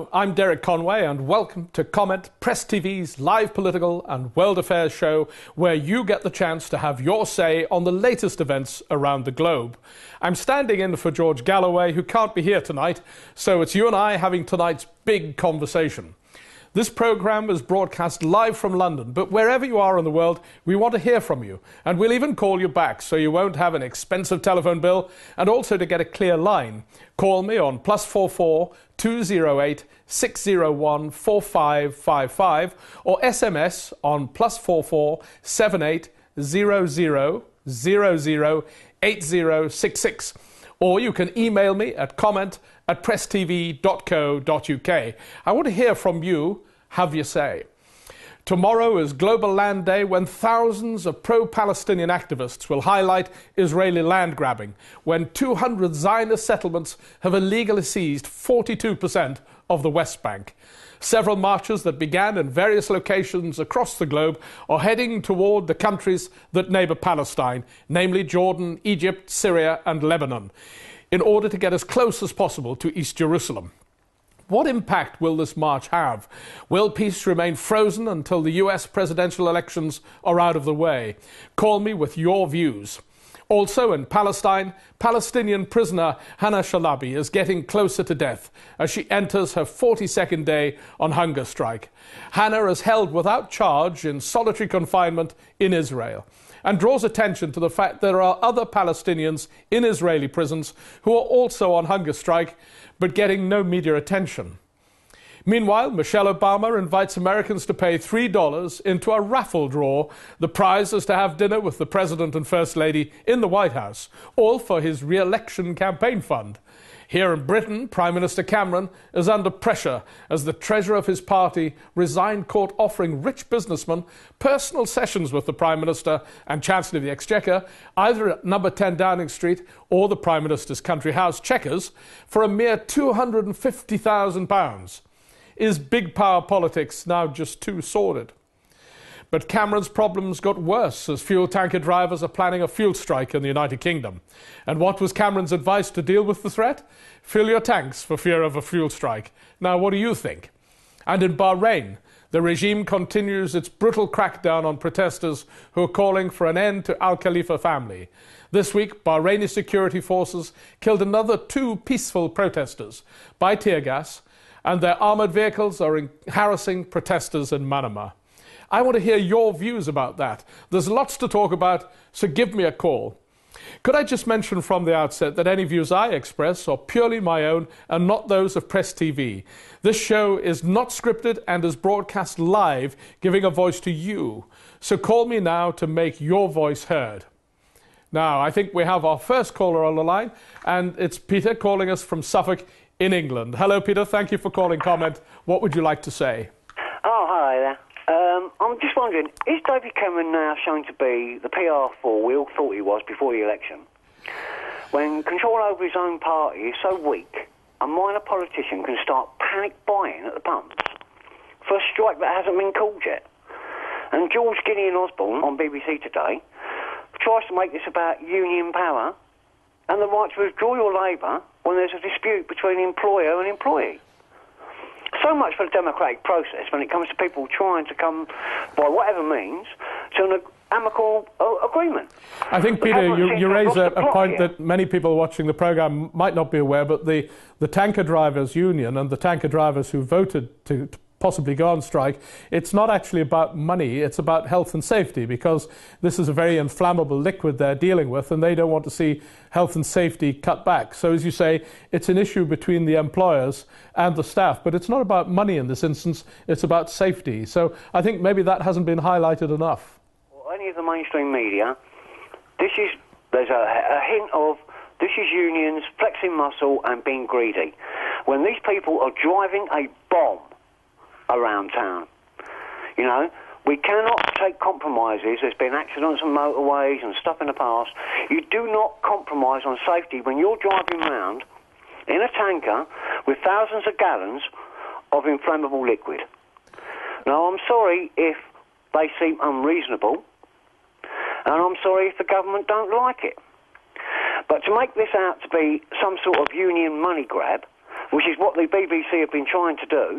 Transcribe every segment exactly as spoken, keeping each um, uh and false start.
Hello, I'm Derek Conway and welcome to Comment, Press T V's live political and world affairs show where you get the chance to have your say on the latest events around the globe. I'm standing in for George Galloway, who can't be here tonight, so it's you and I having tonight's big conversation. This programme is broadcast live from London, but wherever you are in the world, we want to hear from you. And we'll even call you back so you won't have an expensive telephone bill. And also to get a clear line, call me on plus four four two zero eight six zero one four five five five or S M S on plus four four seven eight zero zero zero zero eight zero six six. Or you can email me at comment at press t v dot co dot u k. I want to hear from you. Have your say. Tomorrow is Global Land Day, when thousands of pro-Palestinian activists will highlight Israeli land grabbing, when two hundred Zionist settlements have illegally seized forty-two percent of the West Bank. Several marches that began in various locations across the globe are heading toward the countries that neighbour Palestine, namely Jordan, Egypt, Syria and Lebanon, in order to get as close as possible to East Jerusalem. What impact will this march have? Will peace remain frozen until the U S presidential elections are out of the way? Call me with your views. Also in Palestine, Palestinian prisoner Hannah Shalabi is getting closer to death as she enters her forty-second day on hunger strike. Hannah is held without charge in solitary confinement in Israel and draws attention to the fact there are other Palestinians in Israeli prisons who are also on hunger strike but getting no media attention. Meanwhile, Michelle Obama invites Americans to pay three dollars into a raffle draw. The prize is to have dinner with the President and First Lady in the White House, all for his re-election campaign fund. Here in Britain, Prime Minister Cameron is under pressure as the treasurer of his party resigned court offering rich businessmen personal sessions with the Prime Minister and Chancellor of the Exchequer, either at number ten Downing Street or the Prime Minister's country house, Chequers, for a mere two hundred fifty thousand pounds. Is big power politics now just too sordid? But Cameron's problems got worse as fuel tanker drivers are planning a fuel strike in the United Kingdom. And what was Cameron's advice to deal with the threat? Fill your tanks for fear of a fuel strike. Now, what do you think? And in Bahrain, the regime continues its brutal crackdown on protesters who are calling for an end to Al Khalifa family. This week, Bahraini security forces killed another two peaceful protesters by tear gas, and their armoured vehicles are harassing protesters in Manama. I want to hear your views about that. There's lots to talk about, so give me a call. Could I just mention from the outset that any views I express are purely my own and not those of Press T V. This show is not scripted and is broadcast live, giving a voice to you. So call me now to make your voice heard. Now, I think we have our first caller on the line, and it's Peter calling us from Suffolk in England. Hello, Peter. Thank you for calling Comment. What would you like to say? Oh, hi there. Um, I'm just wondering, is David Cameron now shown to be the P R fool we all thought he was before the election? When control over his own party is so weak, a minor politician can start panic buying at the pumps for a strike that hasn't been called yet. And George Gideon Osborne on B B C Today tries to make this about union power and the right to withdraw your labour when there's a dispute between employer and employee. So much for the democratic process when it comes to people trying to come, by whatever means, to an amicable uh, agreement. I think, Peter, you, you raise a, a point here that many people watching the programme might not be aware, but the, the tanker drivers' union and the tanker drivers who voted to, to possibly go on strike, it's not actually about money, it's about health and safety, because this is a very inflammable liquid they're dealing with and they don't want to see health and safety cut back. So as you say, it's an issue between the employers and the staff, but it's not about money in this instance, it's about safety. So I think maybe that hasn't been highlighted enough. Well, any of the mainstream media, this is, there's a, a hint of this is unions flexing muscle and being greedy. When these people are driving a bomb around town. You know, we cannot take compromises. There's been accidents on motorways and stuff in the past. You do not compromise on safety when you're driving around in a tanker with thousands of gallons of inflammable liquid. Now, I'm sorry if they seem unreasonable, and I'm sorry if the government don't like it. But to make this out to be some sort of union money grab, which is what the B B C have been trying to do,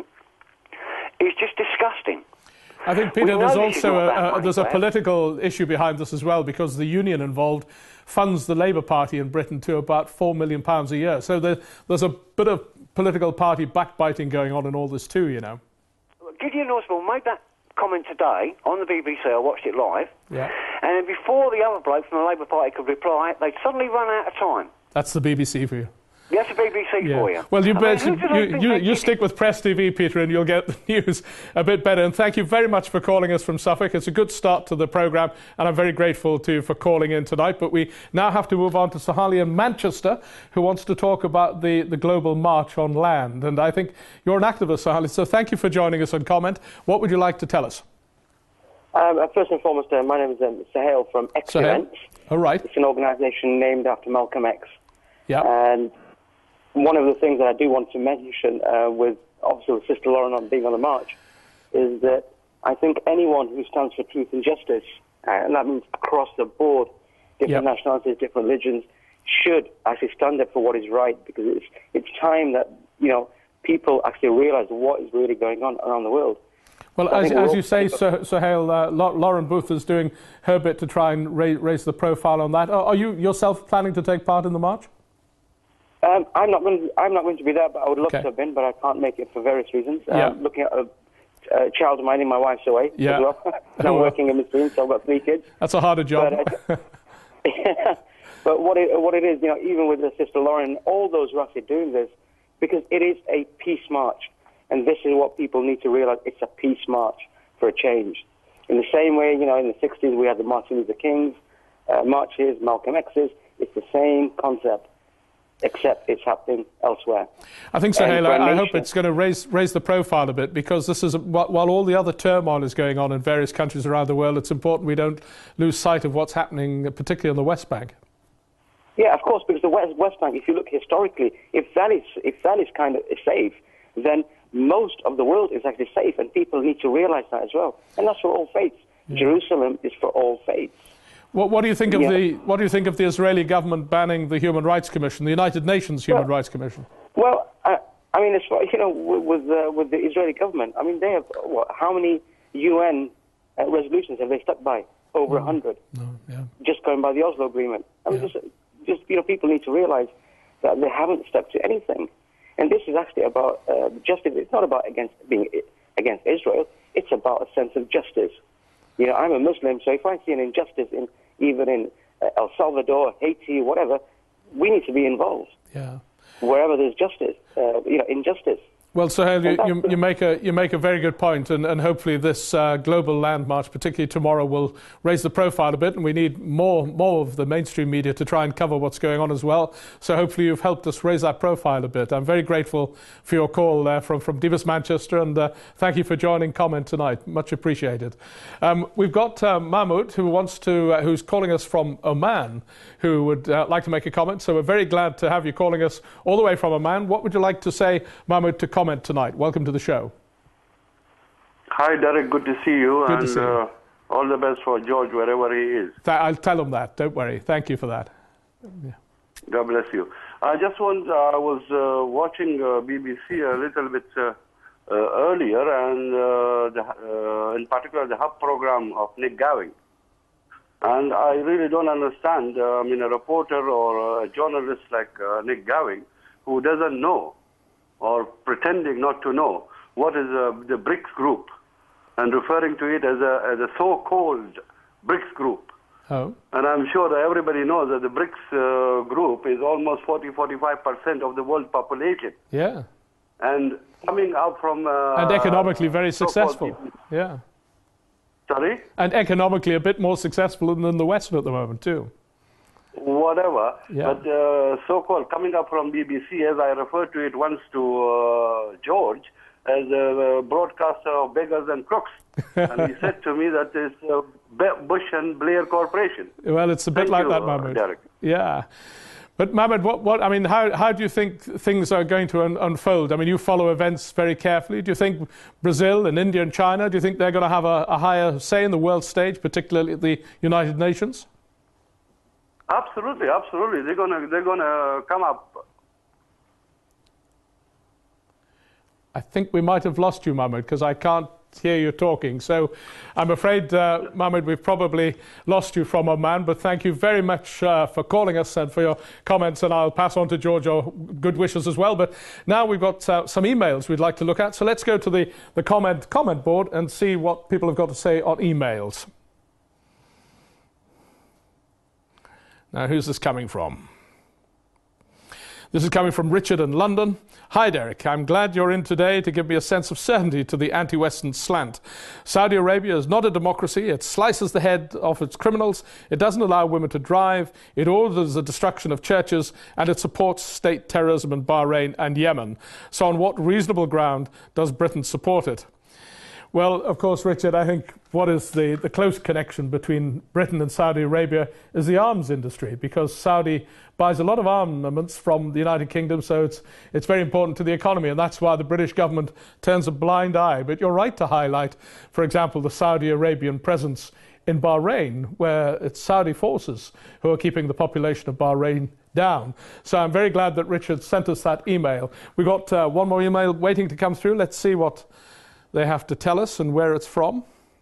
is just disgusting. I think, Peter, there's also a, a, there's a political issue behind this as well, because the union involved funds the Labour Party in Britain to about four million pounds a year. So there, there's a bit of political party backbiting going on in all this too, you know. Gideon Osborne made that comment today on the B B C. I watched it live. Yeah. And before the other bloke from the Labour Party could reply, they'd suddenly run out of time. That's the B B C for you. That's the B B C yeah. for you. Well, you, I bet, mean, you, you, you stick with Press T V, Peter, and you'll get the news a bit better. And thank you very much for calling us from Suffolk. It's a good start to the programme, and I'm very grateful to you for calling in tonight. But we now have to move on to Sahali in Manchester, who wants to talk about the, the global march on land. And I think you're an activist, Sahali, so thank you for joining us on Comment. What would you like to tell us? Um, first and foremost, uh, my name is um, Sahel from X Events. All right. It's an organisation named after Malcolm X. Yeah. And one of the things that I do want to mention uh, with, obviously, with Sister Lauren on being on the march, is that I think anyone who stands for truth and justice, uh, and that means across the board, different yep. nationalities, different religions, should actually stand up for what is right, because it's it's time that, you know, people actually realise what is really going on around the world. Well, as, as you say, Sahel, uh, Lauren Booth is doing her bit to try and raise, raise the profile on that. Are, are you yourself planning to take part in the march? Um, I'm not going. To, I'm not going to be there, but I would love okay. to have been, but I can't make it for various reasons. Yeah. Um, looking at a, a child of mine, in my wife's away yeah. as well. And I'm working in between, so I've got three kids. That's a harder job. But, uh, but what it, what it is, you know, even with the Sister Lauren, all those who are actually doing this, because it is a peace march, and this is what people need to realise: it's a peace march for a change. In the same way, you know, in the sixties we had the Martin Luther King's uh, marches, Malcolm X's. It's the same concept, except it's happening elsewhere. I think so, Hale. I, I hope it's going to raise raise the profile a bit, because this is, while all the other turmoil is going on in various countries around the world, it's important we don't lose sight of what's happening, particularly on the West Bank. Yeah, of course, because the West, West Bank, if you look historically, if that is if that is kind of safe, then most of the world is actually safe, and people need to realise that as well. And that's for all faiths. Yeah. Jerusalem is for all faiths. What, what do you think of yeah. the What do you think of the Israeli government banning the Human Rights Commission, the United Nations Human well, Rights Commission? Well, I, I mean, as far, you know, with uh, with the Israeli government, I mean, they have what? How many U N uh, resolutions have they stuck by? Over a hundred. No, yeah. Just going by the Oslo Agreement. I mean, yeah. just, just you know, people need to realise that they haven't stuck to anything. And this is actually about uh, justice. It's not about against being against Israel. It's about a sense of justice. You know, I'm a Muslim, so if I see an injustice in even in uh, El Salvador, Haiti, whatever, we need to be involved. Yeah. Wherever there's justice, uh, you know, injustice. Well, Sahel, you, you, you make a you make a very good point, and, and hopefully this uh, global land march, particularly tomorrow, will raise the profile a bit, and we need more more of the mainstream media to try and cover what's going on as well. So hopefully you've helped us raise that profile a bit. I'm very grateful for your call there from from Divis Manchester, and uh, thank you for joining Comment tonight. Much appreciated. Um, we've got uh, Mahmoud, who wants to uh, who's calling us from Oman, who would uh, like to make a comment. So we're very glad to have you calling us all the way from Oman. What would you like to say, Mahmoud, to comment tonight? Welcome to the show. Hi, Derek. Good to see you. Good and to see you. Uh, all the best for George, wherever he is. Th- I'll tell him that. Don't worry. Thank you for that. Yeah. God bless you. I just want, uh, I was uh, watching uh, B B C a little bit uh, uh, earlier, and uh, the, uh, in particular the Hub program of Nick Gowing. And I really don't understand, uh, I mean, a reporter or a journalist like uh, Nick Gowing, who doesn't know or pretending not to know what is uh, the BRICS group, and referring to it as a, as a so-called BRICS group. Oh. And I'm sure that everybody knows that the BRICS uh, group is almost forty to forty-five percent of the world population. Yeah. And coming out from... Uh, and economically very successful. people. Yeah. Sorry? And economically a bit more successful than the West at the moment, too. Whatever, yeah. but uh, so-called coming up from B B C, as I referred to it once to uh, George, as a broadcaster of beggars and crooks. And he said to me that it's uh, Bush and Blair Corporation. Well, it's a bit Thank like you, that, uh, Mahmoud. Derek. Yeah. But Mahmoud, what, what, I mean, how, how do you think things are going to un- unfold? I mean, you follow events very carefully. Do you think Brazil and India and China, do you think they're going to have a, a higher say in the world stage, particularly at the United Nations? Absolutely, absolutely. They're gonna they're gonna come up. I think we might have lost you, Mohammed, because I can't hear you talking. So I'm afraid, uh, Mohammed, we've probably lost you from Oman, but thank you very much uh, for calling us and for your comments, and I'll pass on to George your good wishes as well. But now we've got uh, some emails we'd like to look at, so let's go to the, the comment, comment board and see what people have got to say on emails. Now, who's this coming from? This is coming from Richard in London. Hi, Derek. I'm glad you're in today to give me a sense of certainty to the anti-Western slant. Saudi Arabia is not a democracy. It slices the head off its criminals. It doesn't allow women to drive. It orders the destruction of churches, and it supports state terrorism in Bahrain and Yemen. So on what reasonable ground does Britain support it? Well, of course, Richard, I think what is the, the close connection between Britain and Saudi Arabia is the arms industry, because Saudi buys a lot of armaments from the United Kingdom, so it's, it's very important to the economy, and that's why the British government turns a blind eye. But you're right to highlight, for example, the Saudi Arabian presence in Bahrain, where it's Saudi forces who are keeping the population of Bahrain down. So I'm very glad that Richard sent us that email. We've got uh, one more email waiting to come through. Let's see what they have to tell us and where it's from.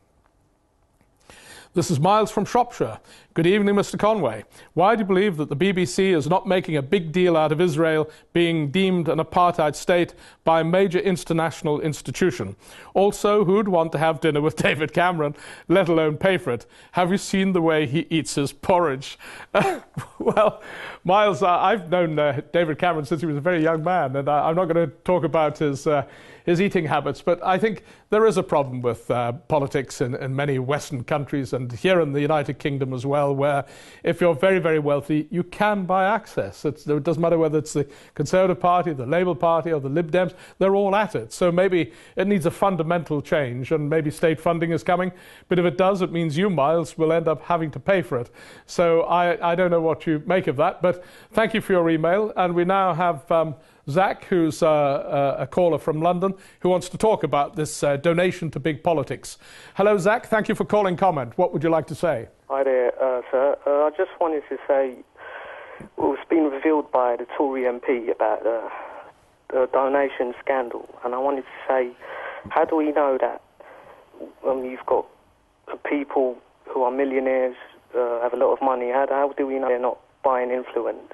This is Miles from Shropshire. Good evening, Mister Conway. Why do you believe that the B B C is not making a big deal out of Israel being deemed an apartheid state by a major international institution? Also, who'd want to have dinner with David Cameron, let alone pay for it? Have you seen the way he eats his porridge? Well, Miles, uh, I've known uh, David Cameron since he was a very young man, and uh, I'm not going to talk about his uh, his eating habits, but I think there is a problem with uh, politics in, in many Western countries, and here in the United Kingdom as well, where if you're very, very wealthy, you can buy access. It's, it doesn't matter whether it's the Conservative Party, the Labour Party, or the Lib Dems, they're all at it. So maybe it needs a fundamental change, and maybe state funding is coming, but if it does, it means you, Miles, will end up having to pay for it. So I, I don't know what you make of that, but thank you for your email, and we now have Um, Zach, who's uh, uh, a caller from London, who wants to talk about this uh, donation to big politics. Hello, Zach. Thank you for calling comment. What would you like to say? Hi there, uh, sir. Uh, I just wanted to say, well, it's been revealed by the Tory M P about uh, the donation scandal, and I wanted to say, how do we know that um, you've got people who are millionaires, uh, have a lot of money, how, how do we know they're not buying influence?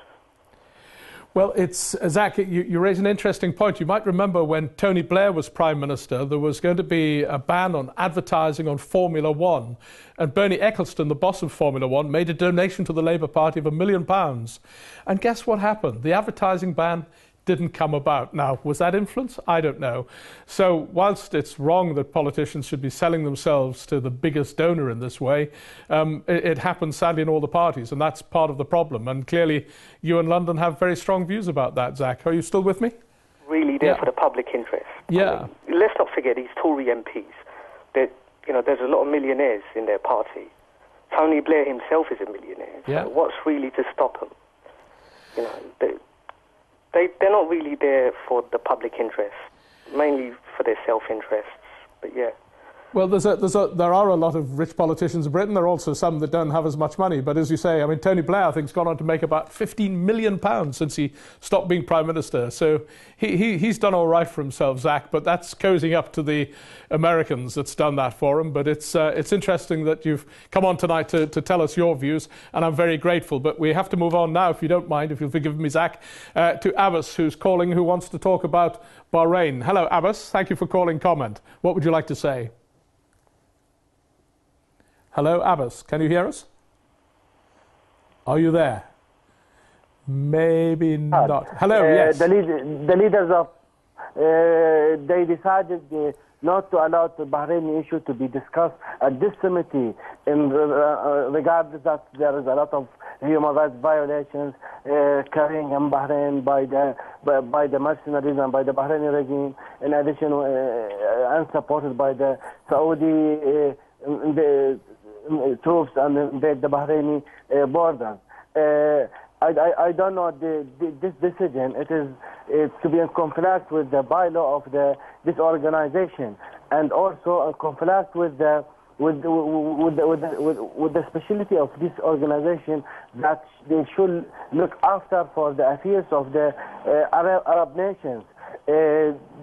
Well, it's Zach, you, you raise an interesting point. You might remember when Tony Blair was Prime Minister, there was going to be a ban on advertising on Formula One. And Bernie Ecclestone, the boss of Formula One, made a donation to the Labour Party of a million pounds. And guess what happened? The advertising ban didn't come about. Now, was that influence? I don't know. So whilst it's wrong that politicians should be selling themselves to the biggest donor in this way, um, it, it happens sadly in all the parties, and that's part of the problem. And clearly, you in London have very strong views about that, Zach. Are you still with me? Really there yeah. for the public interest. Yeah. I mean, let's not forget these Tory M Ps. That, you know, there's a lot of millionaires in their party. Tony Blair himself is a millionaire. So yeah. what's really to stop him? You know, they, They, they're not really there for the public interest, mainly for their self-interests, but yeah. Well, there's a, there's a, there are a lot of rich politicians in Britain. There are also some that don't have as much money. But as you say, I mean, Tony Blair, I think, has gone on to make about fifteen million pounds since he stopped being Prime Minister. So he, he, he's done all right for himself, Zach, but that's cozying up to the Americans that's done that for him. But it's, uh, it's interesting that you've come on tonight to, to tell us your views, and I'm very grateful. But we have to move on now, if you don't mind, if you'll forgive me, Zach, uh, to Abbas, who's calling, who wants to talk about Bahrain. Hello, Abbas. Thank you for calling comment. What would you like to say? Hello, Abbas. Can you hear us? Are you there? Maybe not. Hello, uh, yes. The, lead, the leaders of, uh, they decided uh, not to allow the Bahraini issue to be discussed at this committee in uh, regard that there is a lot of human rights violations uh, carrying in Bahrain by the by, by the mercenaries and by the Bahraini regime, in addition uh, and supported by the Saudi uh, the, troops and invade the Bahraini uh, borders. Uh, I, I, I don't know the, the, this decision. It is it's to be in conflict with the bylaw of the this organization, and also in conflict with the with with the, with, the, with, with the specialty of this organization, that they should look after for the affairs of the uh, Arab, Arab nations. Uh,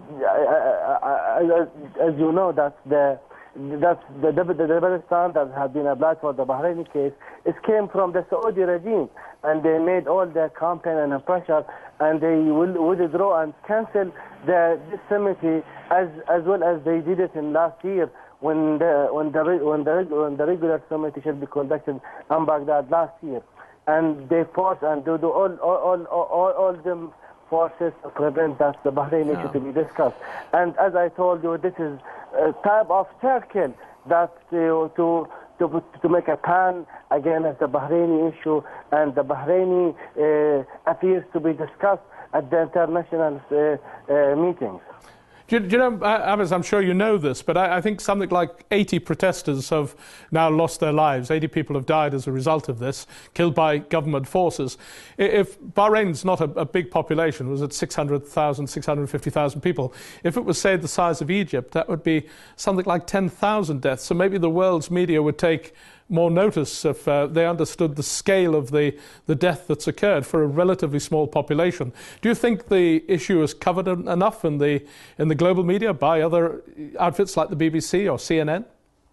uh, as you know, that the that the double, the double standard has been applied for the Bahraini case. It came from the Saudi regime, and they made all the campaign and pressure, and they will withdraw and cancel the this committee as as well as they did it in last year when the when the when the when the regular committee should be conducted in Baghdad last year, and they force and do, do all all all all, all them forces to prevent that the Bahrain issue to be discussed. And as I told you, this is a type of circle that uh, to to to make a plan against the Bahraini issue, and the Bahraini uh, appears to be discussed at the international uh, uh, meetings. Do you, do you know, Abbas, I'm sure you know this, but I, I think something like eighty protesters have now lost their lives. eighty people have died as a result of this, killed by government forces. If Bahrain's not a, a big population, it was at six hundred thousand, six hundred fifty thousand people, if it was, say, the size of Egypt, that would be something like ten thousand deaths. So maybe the world's media would take more notice if uh, they understood the scale of the, the death that's occurred for a relatively small population. Do you think the issue is covered en- enough in the in the global media by other outfits like the B B C or C N N?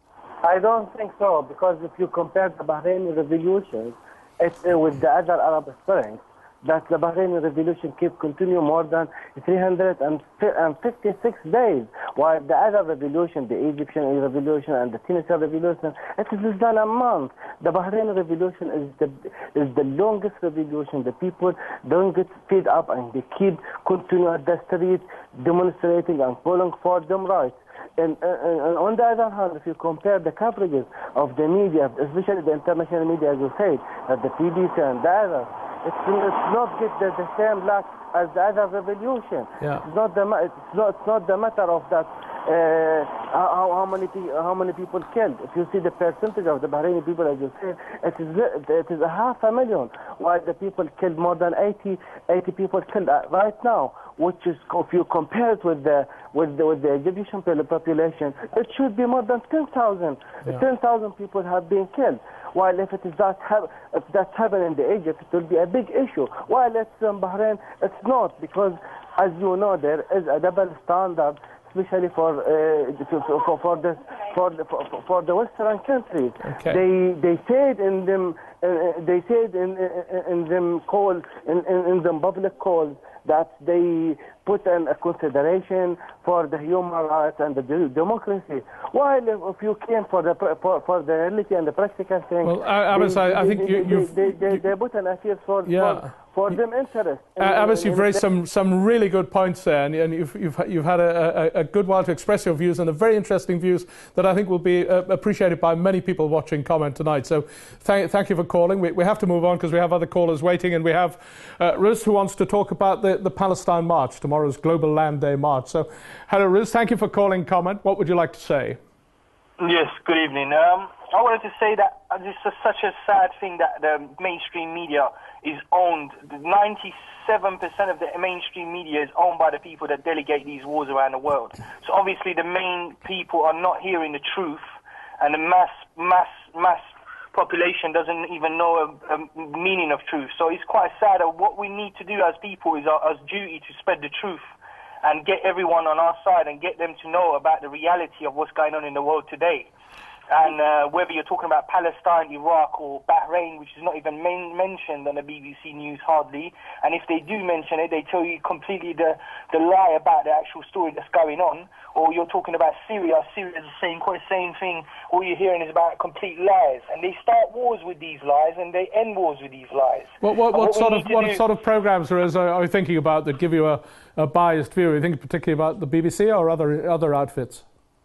I don't think so, because if you compare the Bahraini revolution it's, uh, with the other Arab Springs, that the Bahraini revolution kept continuing more than three hundred fifty-six days, while the other revolution, the Egyptian revolution and the Tunisian revolution, it is less than a month. The Bahraini revolution is the is the longest revolution. The people don't get fed up and they keep continuing at the street demonstrating and calling for them rights. And, and, and on the other hand, if you compare the coverages of the media, especially the international media, as you said, that the B B C and the others, it's, it's not get the, the same luck as the other revolution. Yeah. It's not the it's not it's not the matter of that uh, how, how many how many people killed. If you see the percentage of the Bahraini people, as you said, it is it is a half a million, while the people killed more than eighty, eighty people killed right now. Which is, if you compare it with the with the, with the Egyptian population, it should be more than ten thousand. Yeah. ten thousand people have been killed. While if it is that if that's happened in the Egypt, it will be a big issue. While it's in Bahrain, it's not, because as you know, there is a double standard, especially for uh, for for the for the, for, for the Western countries. Okay. They they said in them uh, they said in in, in them call in, in in them public calls that they put in a consideration for the human rights and the democracy. While if, if you came for the for, for the reality and the practical thing, well, Abbas, they, I, I think they, you, they, you've they, they, they put an appeal for yeah. for, for them interest. Uh, Abbas, you've raised some, some really good points there, and, and you've, you've, you've had a, a, a good while to express your views, and a very interesting views that I think will be uh, appreciated by many people watching Comment tonight. So thank, thank you for calling. We, we have to move on because we have other callers waiting, and we have uh, Riz, who wants to talk about the, the Palestine March, tomorrow's Global Land Day March. So hello, Riz, thank you for calling Comment. What would you like to say? Yes, good evening. Um, I wanted to say that this is such a sad thing that the mainstream media is owned. ninety-seven percent of the mainstream media is owned by the people that delegate these wars around the world. So obviously the main people are not hearing the truth, and the mass, mass, mass population doesn't even know a, a meaning of truth. So it's quite sad that what we need to do as people is our, our duty to spread the truth and get everyone on our side and get them to know about the reality of what's going on in the world today. And uh, whether you're talking about Palestine, Iraq, or Bahrain, which is not even main mentioned on the B B C News hardly, and if they do mention it, they tell you completely the, the lie about the actual story that's going on. Or you're talking about Syria, Syria is the same, quite same thing. All you're hearing is about complete lies. And they start wars with these lies, and they end wars with these lies. What, what, what, what sort of what do... sort of programs are, are you thinking about that give you a, a biased view? Are you thinking particularly about the B B C or other other outfits?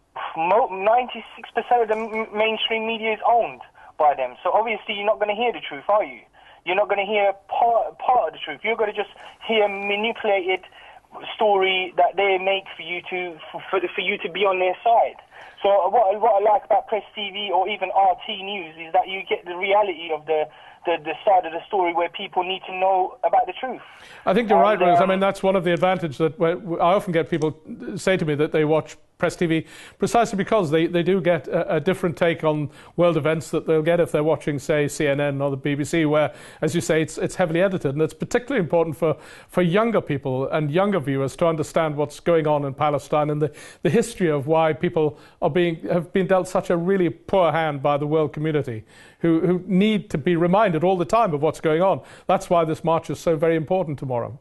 ninety-six percent of the mainstream media is owned by them. So obviously you're not going to hear the truth, are you? You're not going to hear part, part of the truth. You're going to just hear manipulated story that they make for you to for, for you to be on their side. So what, what I like about Press T V or even R T News is that you get the reality of the, the, the side of the story where people need to know about the truth. I think you're and, right, Rose. um, I mean, that's one of the advantages that I often get people say to me that they watch Press T V precisely because they, they do get a, a different take on world events that they'll get if they're watching, say, C N N or the B B C, where, as you say, it's, it's heavily edited. And it's particularly important for, for younger people and younger viewers to understand what's going on in Palestine and the, the history of why people are being have been dealt such a really poor hand by the world community, who, who need to be reminded all the time of what's going on. That's why this march is so very important tomorrow.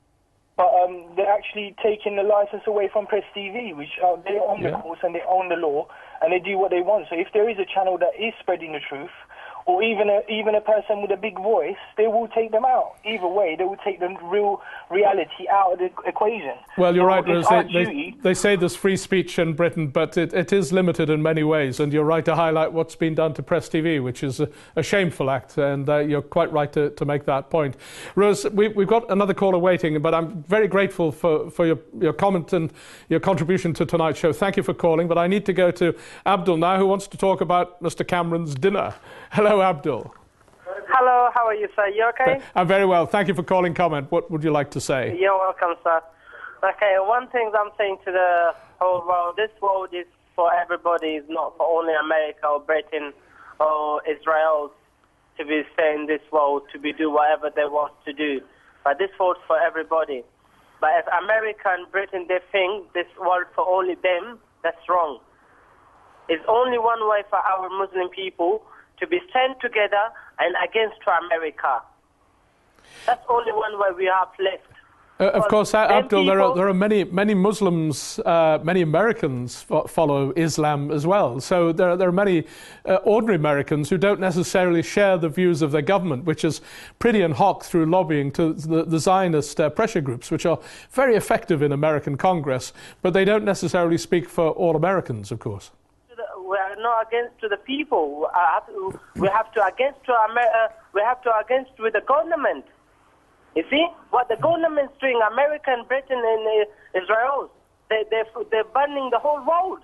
But um, they're actually taking the license away from Press T V, which uh, they own Yeah. the course and they own the law, and they do what they want. So if there is a channel that is spreading the truth, or even a, even a person with a big voice, they will take them out. Either way, they will take the real reality out of the equation. Well, you're So right, it's Rose. our They, they, duty- they say there's free speech in Britain, but it, it is limited in many ways. And you're right to highlight what's been done to Press T V, which is a, a shameful act. And uh, you're quite right to, to make that point. Rose, we, we've got another caller waiting, but I'm very grateful for, for your, your comment and your contribution to tonight's show. Thank you for calling. But I need to go to Abdul now, who wants to talk about Mister Cameron's dinner. Hello, Abdul. Hello, how are you, sir? You okay? I'm very well. Thank you for calling. Comment. What would you like to say? You're welcome, sir. Okay, one thing I'm saying to the whole world, this world is for everybody, it's not for only America or Britain or Israel to be stay in this world, to be do whatever they want to do. But this world for everybody. But if America and Britain, they think this world for only them, that's wrong. It's only one way for our Muslim people to be stand together and against America. That's only one way we have left. Uh, of course, uh, Them Abdul, there are, people- there are many many Muslims, uh, many Americans fo- follow Islam as well. So there, are- there are many uh, ordinary Americans who don't necessarily share the views of their government, which is pretty and hock through lobbying to the, the Zionist uh, pressure groups, which are very effective in American Congress, but they don't necessarily speak for all Americans, of course. We are not against to the people. We have to, we have to against to Amer- uh, we have to against with the government. You see what the government's doing, America and Britain and uh, Israel. They they they're burning the whole world.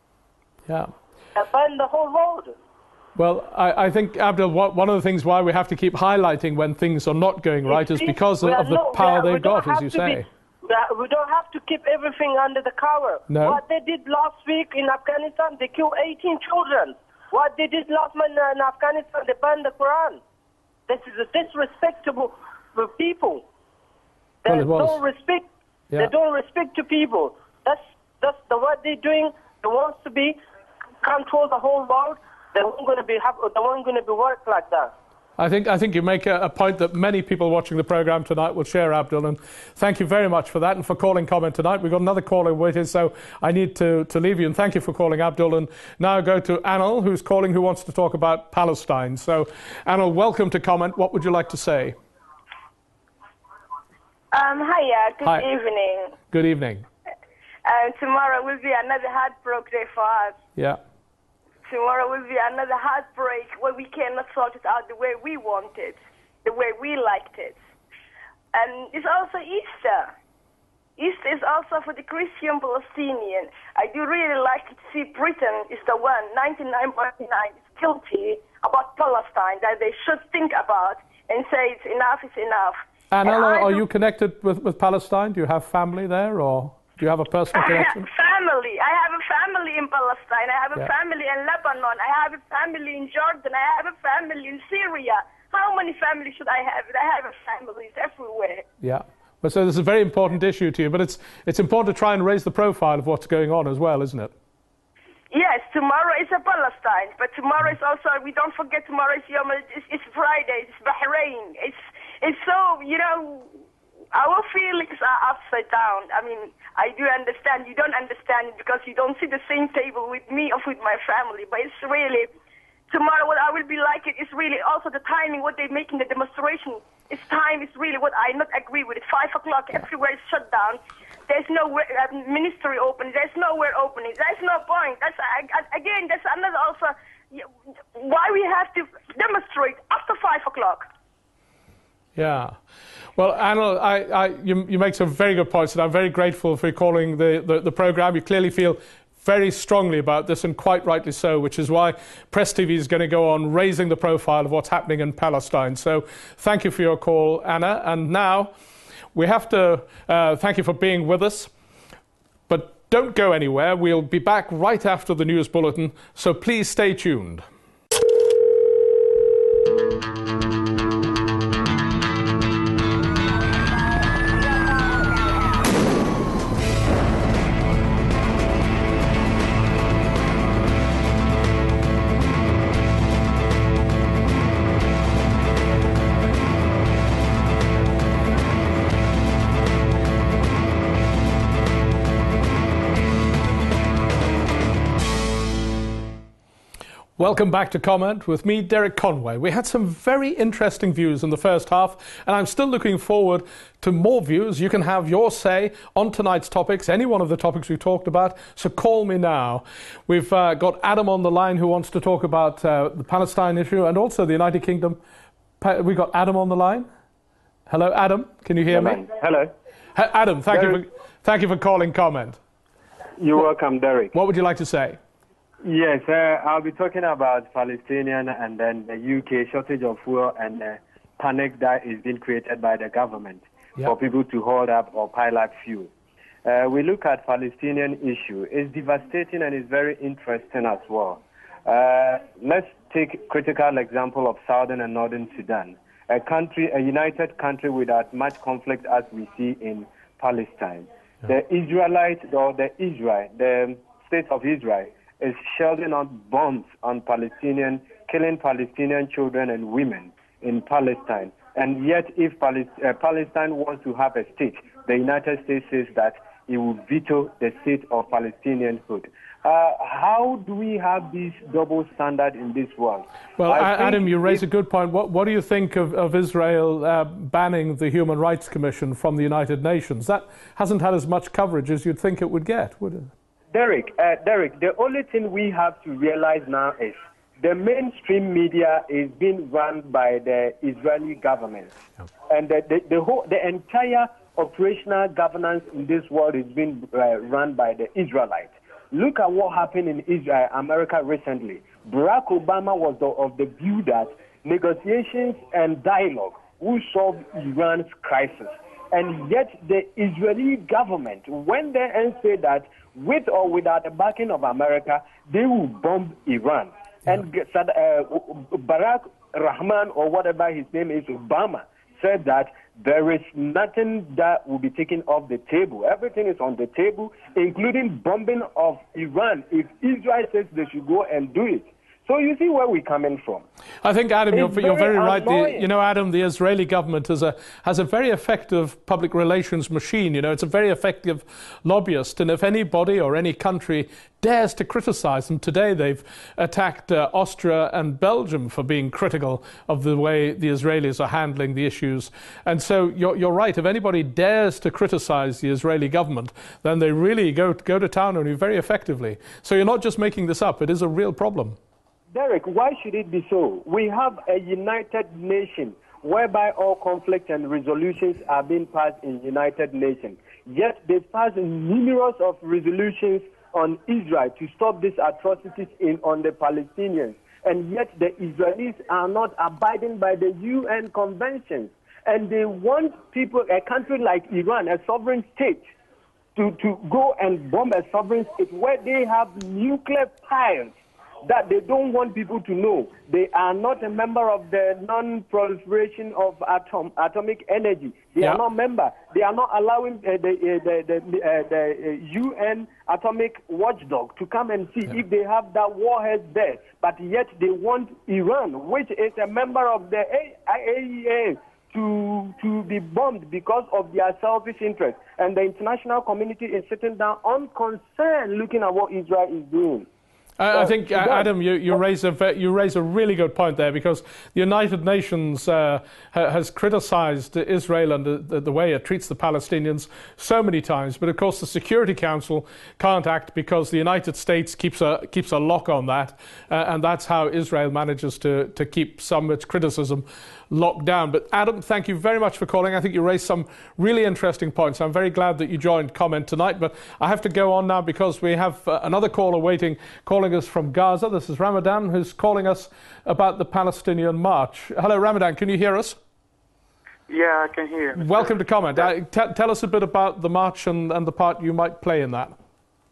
Yeah. They burn the whole world. Well, I, I think, Abdul, what, one of the things why we have to keep highlighting when things are not going right is See, because of, we are of the not- we power are- we they've don't got, as have you to say. be- we are- we don't have to keep everything under the cover. No. What they did last week in Afghanistan, they killed eighteen children. What they did last month in Afghanistan, they burned the Quran. This is a disrespectful for people. They Well, it was. don't respect. Yeah. They don't respect to people. That's that's the what they're doing. They want to be control the whole world. They weren't going to be have, they weren't going to be work like that. I think I think you make a, a point that many people watching the programme tonight will share, Abdul, and thank you very much for that and for calling comment tonight. We've got another caller waiting, so I need to, to leave you, and thank you for calling, Abdul. And now go to Anil, who's calling, who wants to talk about Palestine. So, Anil, welcome to comment. What would you like to say? Um, hiya, good Hi. evening. Good evening. Um, tomorrow will be another heartbreak day for us. Yeah. Tomorrow will be another heartbreak where we cannot sort it out the way we want it, the way we liked it. And it's also Easter. Easter is also for the Christian Palestinian. I do really like to see Britain is the one, ninety-nine point nine, is guilty about Palestine, that they should think about and say it's enough is enough. Anil, And are, I are do- you connected with, with Palestine? Do you have family there, or do you have a personal I connection? have family. I have a family in Palestine. I have a Yeah. family in Lebanon. I have a family in Jordan. I have a family in Syria. How many families should I have? I have families everywhere. Yeah. But so this is a very important issue to you, but it's it's important to try and raise the profile of what's going on as well, isn't it? Yes, tomorrow is a Palestine, but tomorrow is also, we don't forget tomorrow is Yom, it's, it's Friday, it's Bahrain. It's, it's so, you know, our feelings are upside down. I mean, I do understand. You don't understand it because you don't sit the same table with me or with my family, but it's really, tomorrow what I will be like it is really also the timing, what they make in the demonstration. It's time is really what I not agree with. It's five o'clock, everywhere is shut down. There's no uh, ministry open. There's nowhere opening. There's no point. That's I, I, again. That's another also why we have to demonstrate after five o'clock. Yeah. Well, Anil, I, I, you, you make some very good points, and I'm very grateful for calling the, the, the programme. You clearly feel very strongly about this, and quite rightly so, which is why Press T V is going to go on raising the profile of what's happening in Palestine. So thank you for your call, Anna. And now we have to uh, thank you for being with us. But don't go anywhere. We'll be back right after the news bulletin, so please stay tuned. Welcome back to Comment with me, Derek Conway. We had some very interesting views in the first half, and I'm still looking forward to more views. You can have your say on tonight's topics, any one of the topics we talked about, so call me now. We've uh, got Adam on the line who wants to talk about uh, the Palestine issue and also the United Kingdom. We've got Adam on the line. Hello, Adam. Can you hear Hello. me? Hello. H- Adam, thank Derek. you for thank you for calling Comment. You're welcome, Derek. What would you like to say? Yes, uh, I'll be talking about Palestinian and then the U K shortage of fuel and the panic that is being created by the government Yep. for people to hold up or pile up fuel. Uh, we look at Palestinian issue. It's devastating and it's very interesting as well. Uh, let's take critical example of Southern and Northern Sudan, a country, a united country without much conflict as we see in Palestine. Yeah. The Israelite or the Israel, the state of Israel, is shelling out bombs on Palestinian, killing Palestinian children and women in Palestine. And yet, if Palest- uh, Palestine wants to have a state, the United States says that it will veto the state of Palestinianhood. Uh, how do we have this double standard in this world? Well, I Adam, you raise if- a good point. What, what do you think of, of Israel uh, banning the Human Rights Commission from the United Nations? That hasn't had as much coverage as you'd think it would get, would it? Derek, uh, Derek, the only thing we have to realize now is the mainstream media is being run by the Israeli government. Yeah. And the, the, the, whole, the entire operational governance in this world is being uh, run by the Israelites. Look at what happened in Israel, America recently. Barack Obama was the, of the view that negotiations and dialogue will solve Iran's crisis. And yet the Israeli government went there and said that with or without the backing of America, they will bomb Iran. Yeah. And uh, Barack Rahman, or whatever his name is, Obama, said that there is nothing that will be taken off the table. Everything is on the table, including bombing of Iran if Israel says they should go and do it. So you see where we're coming from. I think, Adam, you're, very you're very right. The, annoying. you know, Adam, the Israeli government has a has a very effective public relations machine. You know, it's a very effective lobbyist. And if anybody or any country dares to criticize them, today they've attacked uh, Austria and Belgium for being critical of the way the Israelis are handling the issues. And so you're, you're right. If anybody dares to criticize the Israeli government, then they really go go to town on you very effectively. So you're not just making this up. It is a real problem. Derek, why should it be so? We have a united nation whereby all conflicts and resolutions are being passed in United Nations. Yet they pass numerous of resolutions on Israel to stop these atrocities in on the Palestinians. And yet the Israelis are not abiding by the U N conventions. And they want people, a country like Iran, a sovereign state, to, to go and bomb a sovereign state where they have nuclear piles that they don't want people to know. They are not a member of the non-proliferation of atom, atomic energy. They Yeah. are not member. They are not allowing uh, the, uh, the, the, uh, the uh, U N atomic watchdog to come and see Yeah. if they have that warhead there. But yet they want Iran, which is a member of the A E A, to to be bombed because of their selfish interest. And the international community is sitting down unconcerned looking at what Israel is doing. I I think, uh, Uh, Adam, you, you, raise a, ve- you raise a really good point there, because the United Nations uh, ha- has criticized Israel and the, the, the way it treats the Palestinians so many times. But of course, the Security Council can't act because the United States keeps a, keeps a lock on that. Uh, and that's how Israel manages to, to keep some of its criticism locked down. But Adam, thank you very much for calling. I think you raised some really interesting points. I'm very glad that you joined Comment tonight, but I have to go on now because we have uh, another caller waiting, calling us from Gaza. This is Ramadan, who's calling us about the Palestinian march. Hello, Ramadan, can you hear us? Yeah, I can hear you. Welcome to Comment. Uh, t- tell us a bit about the march and, and the part you might play in that.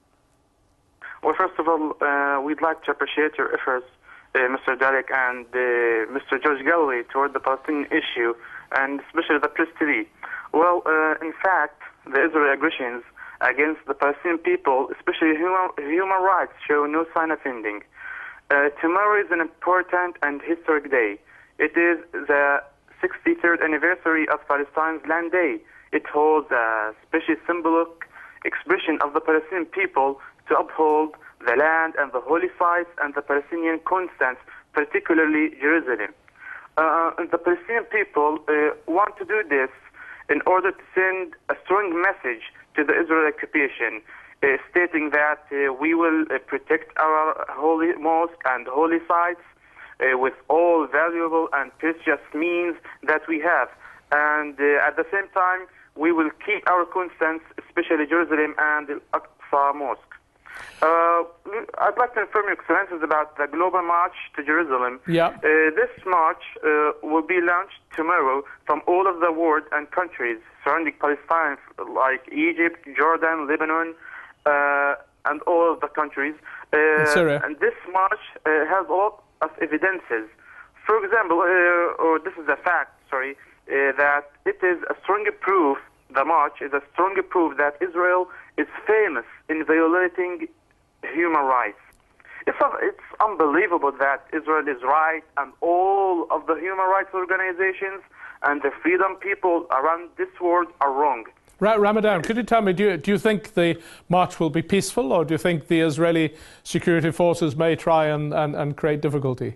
Well, first of all, uh, we'd like to appreciate your efforts, uh, Mister Derek and uh, Mister George Galloway, toward the Palestinian issue, and especially the Press T V. Well, uh, in fact, the Israeli aggressions against the Palestinian people, especially human, human rights, show no sign of ending. Uh, tomorrow is an important and historic day. It is the sixty-third anniversary of Palestine's Land Day. It holds a special symbolic expression of the Palestinian people to uphold the land and the holy sites and the Palestinian constants, particularly Jerusalem. Uh, the Palestinian people uh, want to do this in order to send a strong message to the Israeli occupation, uh, stating that uh, we will uh, protect our holy mosque and holy sites uh, with all valuable and precious means that we have. And uh, at the same time, we will keep our constants, especially Jerusalem and the Aqsa Mosque. Uh, I'd like to inform Your Excellencies about the global march to Jerusalem. Yeah. Uh, this march uh, will be launched tomorrow from all of the world and countries surrounding Palestine, like Egypt, Jordan, Lebanon, uh, and all of the countries. Uh, Syria. And this march uh, has a lot of evidences. For example, uh, or this is a fact, sorry, uh, that it is a strong proof, the march is a strong proof that Israel is famous in violating human rights. It's, it's unbelievable that Israel is right and all of the human rights organizations and the freedom people around this world are wrong. Ra- Ramadan, could you tell me, do you, do you think the march will be peaceful, or do you think the Israeli security forces may try and, and, and create difficulty?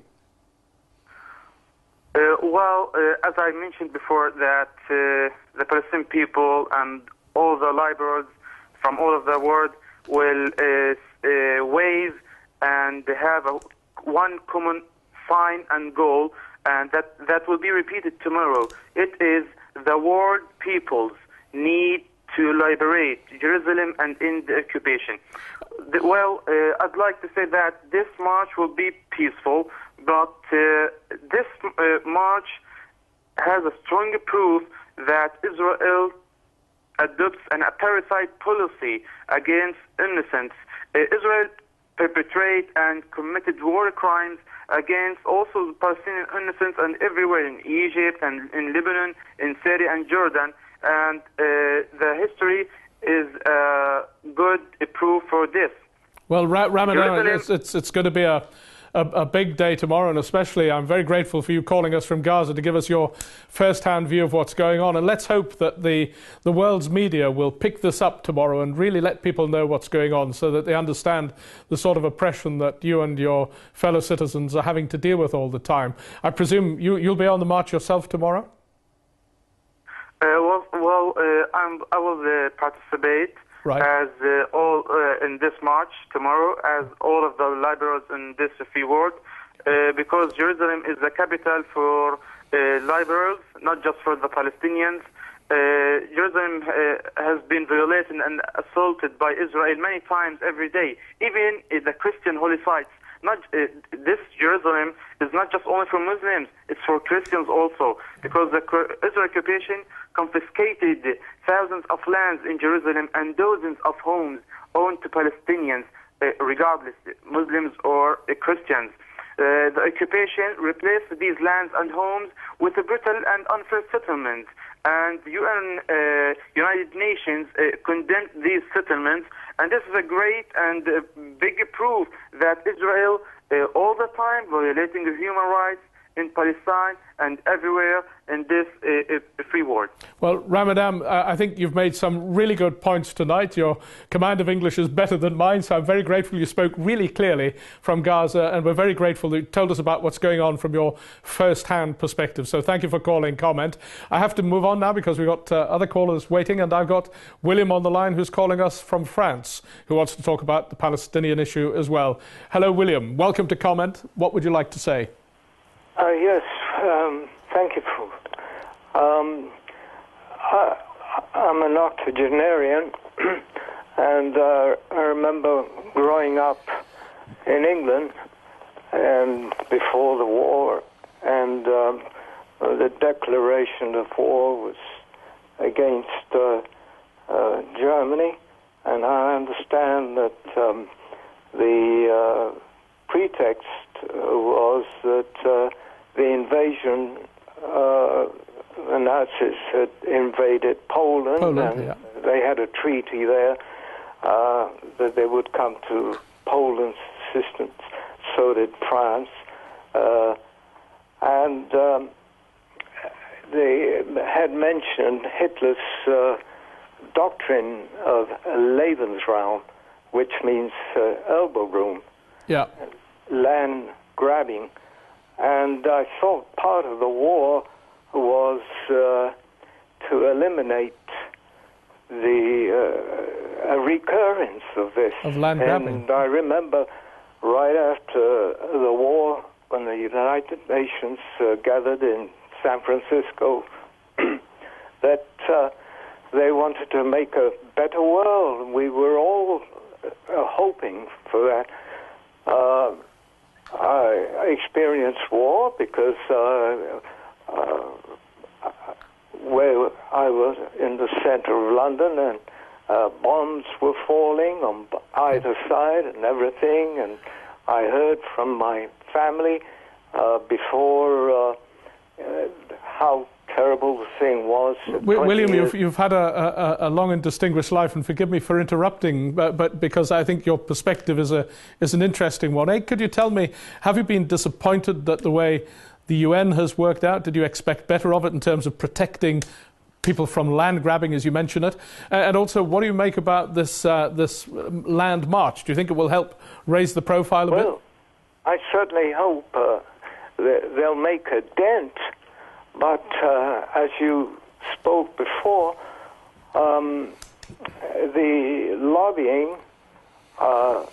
Uh, well, uh, as I mentioned before, that uh, the Palestinian people and all the liberals from all of the world will uh, uh, wave and have a, one common sign and goal, and that, that will be repeated tomorrow. It is the world peoples need to liberate Jerusalem and end the occupation. The, well, uh, I'd like to say that this march will be peaceful, but uh, this uh, march has a strong proof that Israel adopts an apartheid policy against innocents. Uh, Israel perpetrated and committed war crimes against also the Palestinian innocents and everywhere in Egypt and in Lebanon, in Syria and Jordan. And uh, the history is uh, good proof for this. Well, Ra- Ramadan, Jerusalem- it's, it's, it's going to be a, a, a big day tomorrow, and especially I'm very grateful for you calling us from Gaza to give us your first-hand view of what's going on. And let's hope that the, the world's media will pick this up tomorrow and really let people know what's going on so that they understand the sort of oppression that you and your fellow citizens are having to deal with all the time. I presume you, you'll be on the march yourself tomorrow? Uh, well, well uh, I'm, I will uh, participate Right. as uh, all uh, in this march tomorrow, as all of the liberals in this free world, uh, because Jerusalem is the capital for uh, liberals, not just for the Palestinians. Uh, Jerusalem uh, has been violated and assaulted by Israel many times every day, even in the Christian holy sites. Not uh, this Jerusalem is not just only for Muslims; it's for Christians also, because the Israel occupation confiscated thousands of lands in Jerusalem and dozens of homes owned to Palestinians, uh, regardless Muslims or uh, Christians. Uh, the occupation replaced these lands and homes with a brutal and unfair settlements, and the U N, uh, United Nations uh, condemned these settlements. And this is a great and uh, big proof that Israel, uh, all the time, violating the human rights in Palestine and everywhere in this uh, uh, free world. Well, Ramadan, uh, I think you've made some really good points tonight. Your command of English is better than mine, so I'm very grateful you spoke really clearly from Gaza, and we're very grateful that you told us about what's going on from your first-hand perspective. So thank you for calling Comment. I have to move on now because we've got uh, other callers waiting, and I've got William on the line who's calling us from France, who wants to talk about the Palestinian issue as well. Hello, William. Welcome to Comment. What would you like to say? Uh, yes. Um, thank you. Um, I, I'm an octogenarian, and uh, I remember growing up in England and before the war, and um, the declaration of war was against uh, uh, Germany, and I understand that um, the uh, pretext was that uh, the invasion, uh, the Nazis had invaded Poland, Poland and yeah. they had a treaty there uh, that they would come to Poland's assistance. So did France. Uh, and um, they had mentioned Hitler's uh, doctrine of Lebensraum, which means uh, elbow room, yeah. land grabbing. And I thought part of the war was uh, to eliminate the uh, a recurrence of this. Of land and grabbing. I remember right after the war, when the United Nations uh, gathered in San Francisco, that uh, they wanted to make a better world. We were all uh, hoping for that. Uh, I experienced war because uh, uh, where I was in the center of London, and uh, bombs were falling on either side and everything, and I heard from my family uh, before uh, uh, how terrible the thing was. William, you've, you've had a, a, a long and distinguished life, and forgive me for interrupting, but, but because I think your perspective is a is an interesting one. Hey, could you tell me, have you been disappointed that the way the U N has worked out? Did you expect better of it in terms of protecting people from land grabbing, as you mention it? And also, what do you make about this uh, this land march? Do you think it will help raise the profile a well, bit? I certainly hope uh, they'll make a dent. But uh, as you spoke before, um, the lobbying, uh,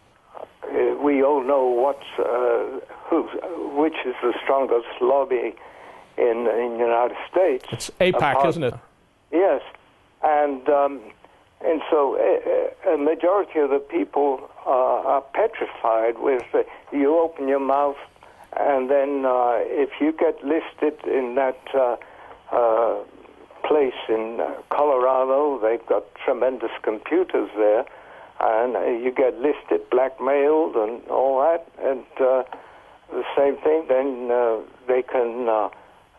we all know what's, uh, who's, which is the strongest lobby in, in the United States. It's AIPAC, Apart, isn't it? Yes. And, um, and so a, a majority of the people uh, are petrified with uh, you open your mouth, and then uh, if you get listed in that uh, uh, place in uh, Colorado, they've got tremendous computers there, and uh, you get listed, blackmailed, and all that, and uh, the same thing, then uh, they can uh,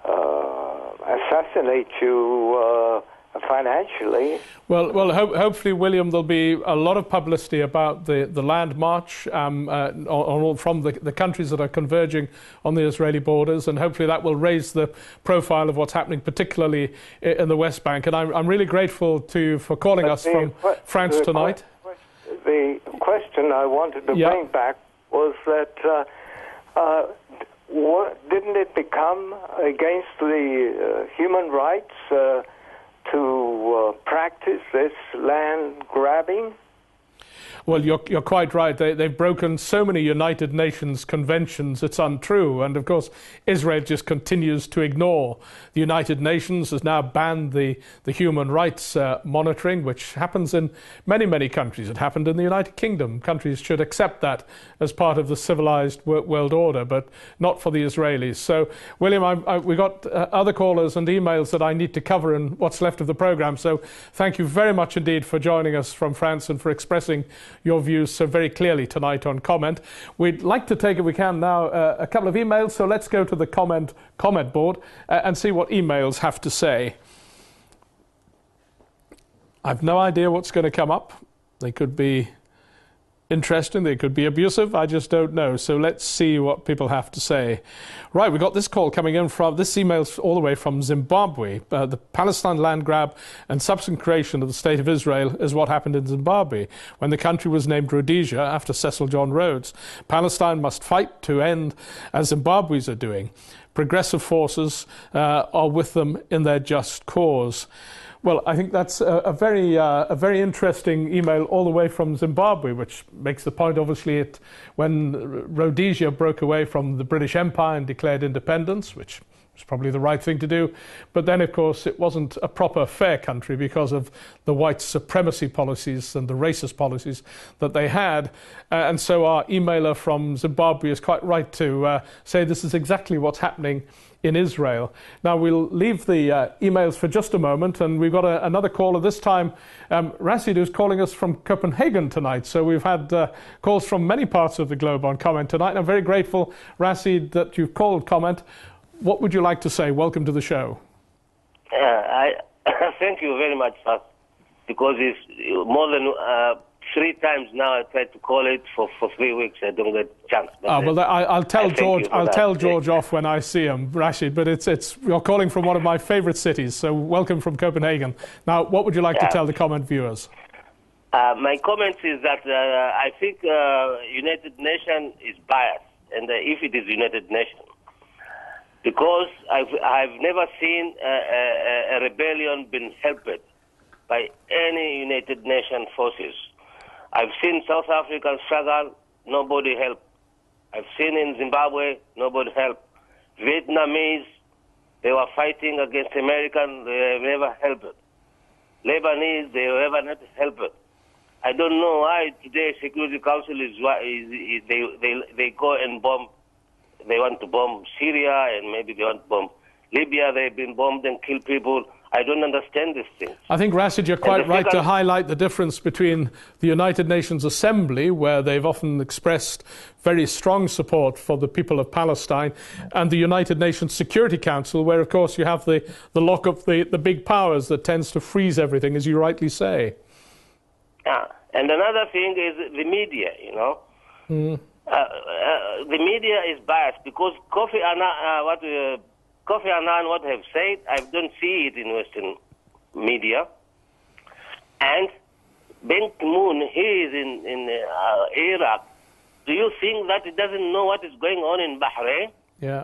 uh, assassinate you uh, financially. Well, well. Ho- hopefully, William, there'll be a lot of publicity about the, the land march um, uh, on, on, from the, the countries that are converging on the Israeli borders, and hopefully that will raise the profile of what's happening, particularly in the West Bank. And I'm, I'm really grateful to you for calling but us the, from que- France tonight. Que- the question I wanted to yeah. bring back was that uh, uh, what, didn't it become against the uh, human rights Uh, to uh, practice this land grabbing? Well, you're, you're quite right. They, they've broken so many United Nations conventions, it's untrue. And of course, Israel just continues to ignore. The United Nations has now banned the, the human rights uh, monitoring, which happens in many, many countries. It happened in the United Kingdom. Countries should accept that as part of the civilized world order, but not for the Israelis. So, William, I, I, we got uh, other callers and emails that I need to cover in what's left of the program. So thank you very much indeed for joining us from France and for expressing your views so very clearly tonight on Comment. We'd like to take, if we can now, uh, a couple of emails, so let's go to the comment comment board uh, and see what emails have to say. I've no idea what's going to come up. They could be interesting, they could be abusive, I just don't know. So let's see what people have to say. Right, we got this call coming in from, this email's all the way from Zimbabwe. Uh, the Palestine land grab and subsequent creation of the State of Israel is what happened in Zimbabwe when the country was named Rhodesia after Cecil John Rhodes. Palestine must fight to end as Zimbabweans are doing. Progressive forces uh, are with them in their just cause. Well, I think that's a, a very uh, a very interesting email all the way from Zimbabwe, which makes the point, obviously, it, when Rhodesia broke away from the British Empire and declared independence, which It's probably the right thing to do. But then, of course, it wasn't a proper fair country because of the white supremacy policies and the racist policies that they had. Uh, and so our emailer from Zimbabwe is quite right to uh, say this is exactly what's happening in Israel. Now, we'll leave the uh, emails for just a moment, and we've got a, another caller this time. Um, Rashid, who's calling us from Copenhagen tonight. So we've had uh, calls from many parts of the globe on Comment tonight, and I'm very grateful, Rashid, that you've called Comment. What would you like to say? Welcome to the show. Uh, I thank you very much, sir, because it's more than uh, three times now I tried to call it for, for three weeks. I don't get a chance. Ah, well, I, I'll tell I George. I'll that. tell George off when I see him, Rashid. But it's it's you're calling from one of my favourite cities. So welcome from Copenhagen. Now, what would you like yeah. to tell the Comment viewers? Uh, my comment is that uh, I think uh, United Nations is biased, and uh, if it is United Nations. Because I've, I've never seen a, a, a rebellion been helped by any United Nations forces. I've seen South African struggle, nobody helped. I've seen in Zimbabwe, nobody helped. Vietnamese, they were fighting against Americans, they never helped. Lebanese, they were never not helped. I don't know why today Security Council is, is, is they, they, they go and bomb. They want to bomb Syria, and maybe they want to bomb Libya. They've been bombed and killed people. I don't understand this thing. I think, Rashid, you're quite right to highlight the difference between the United Nations Assembly, where they've often expressed very strong support for the people of Palestine, and the United Nations Security Council, where, of course, you have the, the lock of the, the big powers that tends to freeze everything, as you rightly say. Yeah, and another thing is the media, you know. Mm. Uh, uh, the media is biased because Kofi Annan, uh, what uh, Kofi Annan, what have said, I don't see it in Western media. And Ben Ki-moon, he is in in uh, Iraq. Do you think that he doesn't know what is going on in Bahrain? Yeah,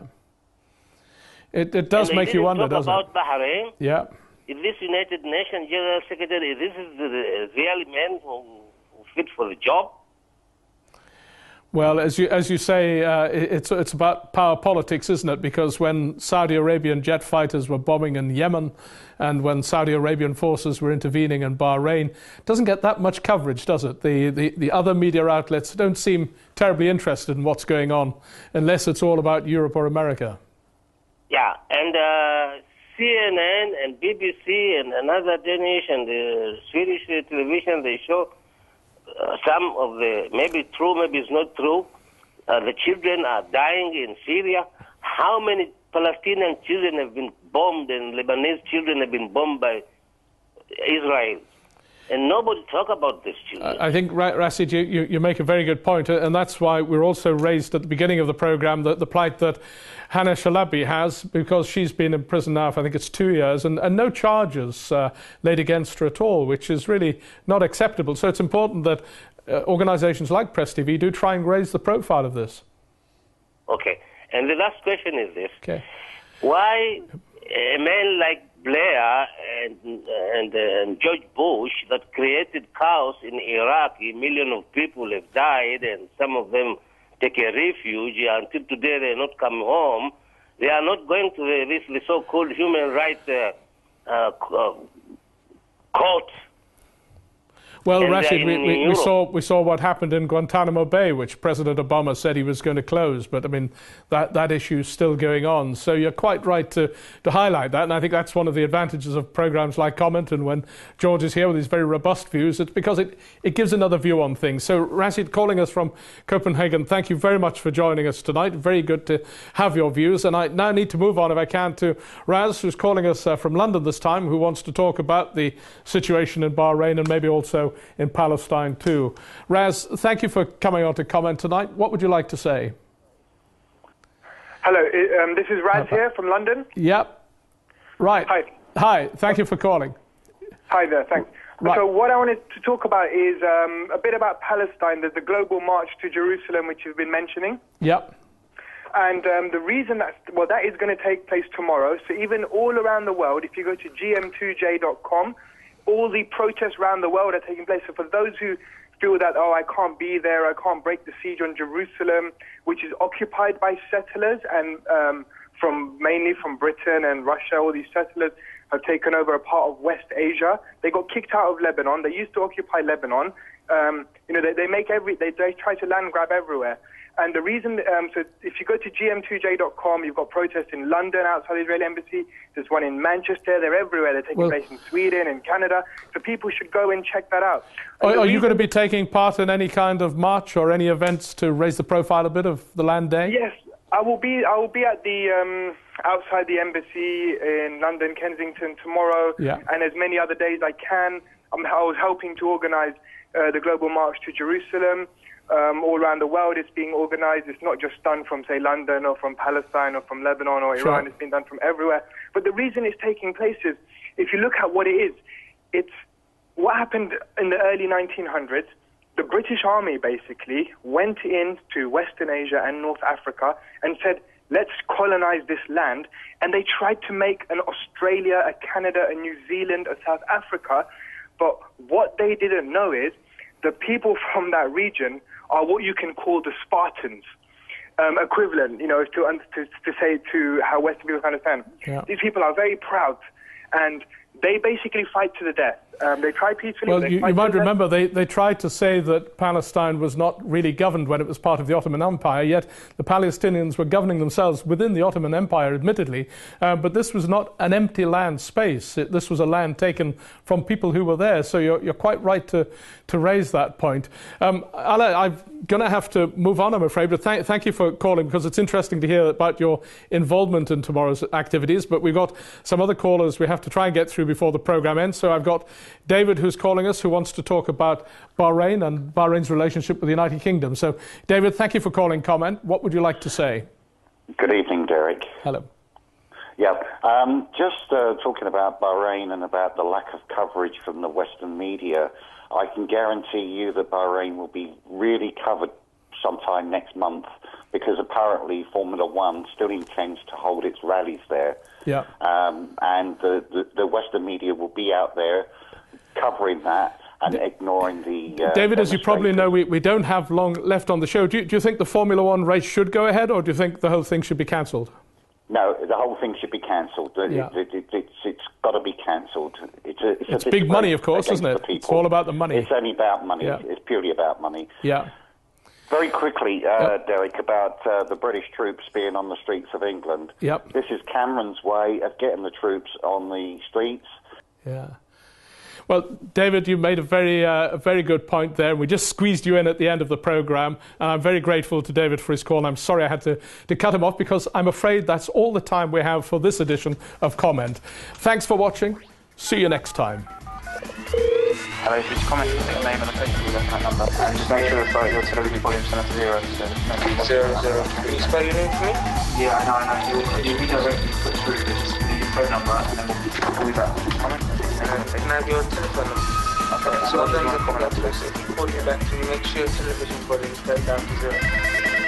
it it does and make you wonder, talk doesn't about it? Bahrain. Yeah. Is this United Nations General Secretary? This is the real man who, who fit for the job. Well, as you as you say, uh, it's it's about power politics, isn't it? Because when Saudi Arabian jet fighters were bombing in Yemen, and when Saudi Arabian forces were intervening in Bahrain, it doesn't get that much coverage, does it? The, the the other media outlets don't seem terribly interested in what's going on, unless it's all about Europe or America. Yeah, and uh, C N N and B B C and another Danish and the Swedish television, they show. Uh, some of the, maybe true, maybe it's not true, uh, the children are dying in Syria. How many Palestinian children have been bombed and Lebanese children have been bombed by Israel? And nobody talk about this children. I think, Rashid, you, you, you make a very good point, and that's why we're also raised at the beginning of the programme the, the plight that Hannah Shalabi has, because she's been in prison now for, I think it's two years, and, and no charges uh, laid against her at all, which is really not acceptable. So it's important that uh, organisations like Press T V do try and raise the profile of this. Okay. And the last question is this. Okay. Why a man like Blair and, and, uh, and George Bush that created chaos in Iraq, a million of people have died and some of them take a refuge. Until today they're not coming home. They are not going to the, this the so-called human rights uh, uh, court. Well, And Rashid, we, in we, we Europe. saw we saw what happened in Guantanamo Bay, which President Obama said he was going to close. But I mean, that that issue is still going on. So you're quite right to to highlight that, and I think that's one of the advantages of programs like Comment. And when George is here with his very robust views, it's because it it gives another view on things. So Rashid, calling us from Copenhagen, thank you very much for joining us tonight. Very good to have your views. And I now need to move on, if I can, to Raz, who's calling us uh, from London this time, who wants to talk about the situation in Bahrain and maybe also in Palestine too. Raz, thank you for coming on to Comment tonight. What would you like to say? Hello, um, this is Raz here from London. Yep. Right. Hi. Hi, thank you for calling. Hi there, thanks. Right. So what I wanted to talk about is um, a bit about Palestine. There's the global march to Jerusalem, which you've been mentioning. Yep. And um, the reason that's, well, that is going to take place tomorrow. So even all around the world, if you go to G M two J dot com, all the protests around the world are taking place. So for those who feel that, oh, I can't be there, I can't break the siege on Jerusalem, which is occupied by settlers, and um, from mainly from Britain and Russia. All these settlers have taken over a part of West Asia. They got kicked out of Lebanon. They used to occupy Lebanon. Um, you know, they, they make every they, they try to land grab everywhere. And the reason, um, so if you go to G M two J dot com, you've got protests in London outside the Israeli embassy. There's one in Manchester. They're everywhere. They're taking Well, place in Sweden, in Canada. So people should go and check that out. Are, are you going to be taking part in any kind of march or any events to raise the profile a bit of the Land Day? Yes, I will be. I will be at the um, outside the embassy in London, Kensington tomorrow, Yeah. and as many other days I can. I'm, I was helping to organise uh, the global march to Jerusalem. Um, all around the world, it's being organised. It's not just done from, say, London or from Palestine or from Lebanon or Sure. Iran. It's been done from everywhere. But the reason it's taking place is, if you look at what it is, it's what happened in the early nineteen hundreds. The British Army basically went into Western Asia and North Africa and said, let's colonize this land. And they tried to make an Australia, a Canada, a New Zealand, a South Africa. But what they didn't know is the people from that region are what you can call the Spartans, um, equivalent, you know, to, to to say to how Western people understand. Yeah. These people are very proud, and they basically fight to the death. Um, they try peacefully. Well, they you, fight you to might the death. remember they, they tried to say that Palestine was not really governed when it was part of the Ottoman Empire, yet the Palestinians were governing themselves within the Ottoman Empire, admittedly. Uh, but this was not an empty land space. It, this was a land taken from people who were there. So you're, you're quite right to, to raise that point. Um, Ala, I'm going to have to move on, I'm afraid, but thank, thank you for calling, because it's interesting to hear about your involvement in tomorrow's activities. But we've got some other callers we have to try and get through before the programme ends. So I've got David, who's calling us, who wants to talk about Bahrain and Bahrain's relationship with the United Kingdom. So, David, thank you for calling Comment. What would you like to say? Good evening, Derek. Hello. Yeah, um, just uh, talking about Bahrain and about the lack of coverage from the Western media, I can guarantee you that Bahrain will be really covered sometime next month, because apparently Formula One still intends to hold its rallies there. Yeah. Um, and the, the, the Western media will be out there covering that and ignoring the... Uh, David, as you probably know, we, we don't have long left on the show. Do you, do you think the Formula One race should go ahead, or do you think the whole thing should be cancelled? No, the whole thing should be cancelled. Yeah. It, it, it, it's it's got to be cancelled. It's, a, it's, It's a big money, of disgrace course, isn't against it? the It's people. all about the money. It's only about money. Yeah. It's purely about money. Yeah. Very quickly, uh, Derek, about uh, the British troops being on the streets of England. Yep. This is Cameron's way of getting the troops on the streets. Yeah. Well, David, you made a very, uh, a very good point there. We just squeezed you in at the end of the programme, and I'm very grateful to David for his call. And I'm sorry I had to, to cut him off, because I'm afraid that's all the time we have for this edition of Comment. Thanks for watching. See you next time. Hello, if you just comment your name and location with that number, and just make sure that your television volume's set to zero. So zero, zero. Can you spell your name for me? Yeah, I know, I know. You'll, you'll be directly put through to just your phone number, and then we'll call you back. Comment. And can I have your telephone number? Okay, so I'll then comment. So if you call me back, can you make sure your television volume's set down to zero?